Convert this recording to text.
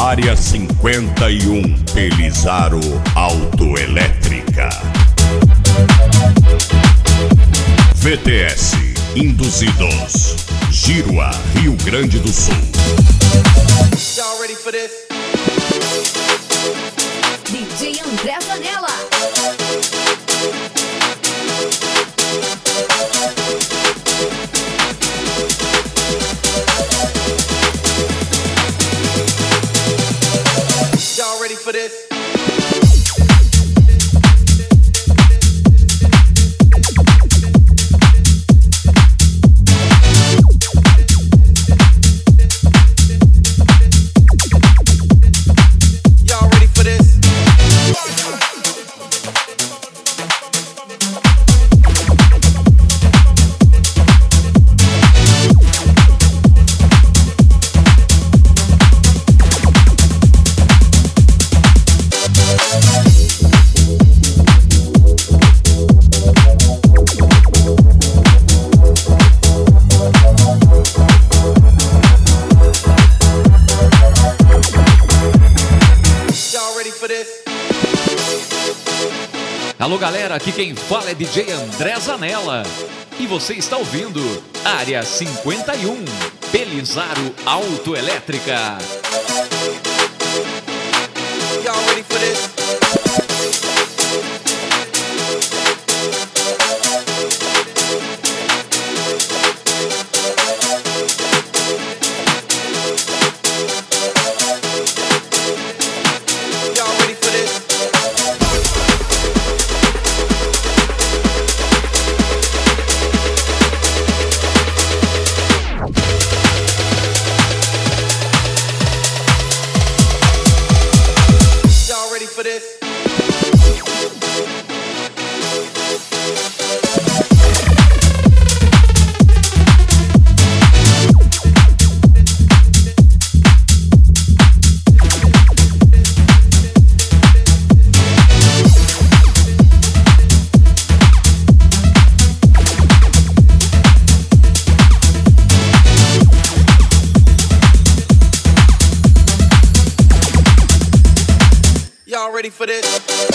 Área 51, Pelizaro Autoelétrica. VTS Induzidos, Giroa, Rio Grande do Sul. Y'all ready for this? DJ André Zanella. Y'all ready for this? Alô galera, aqui quem fala é DJ André Zanella e você está ouvindo Área 51, Pelizaro Autoelétrica. Y'all ready for this? For this. Y'all ready for this?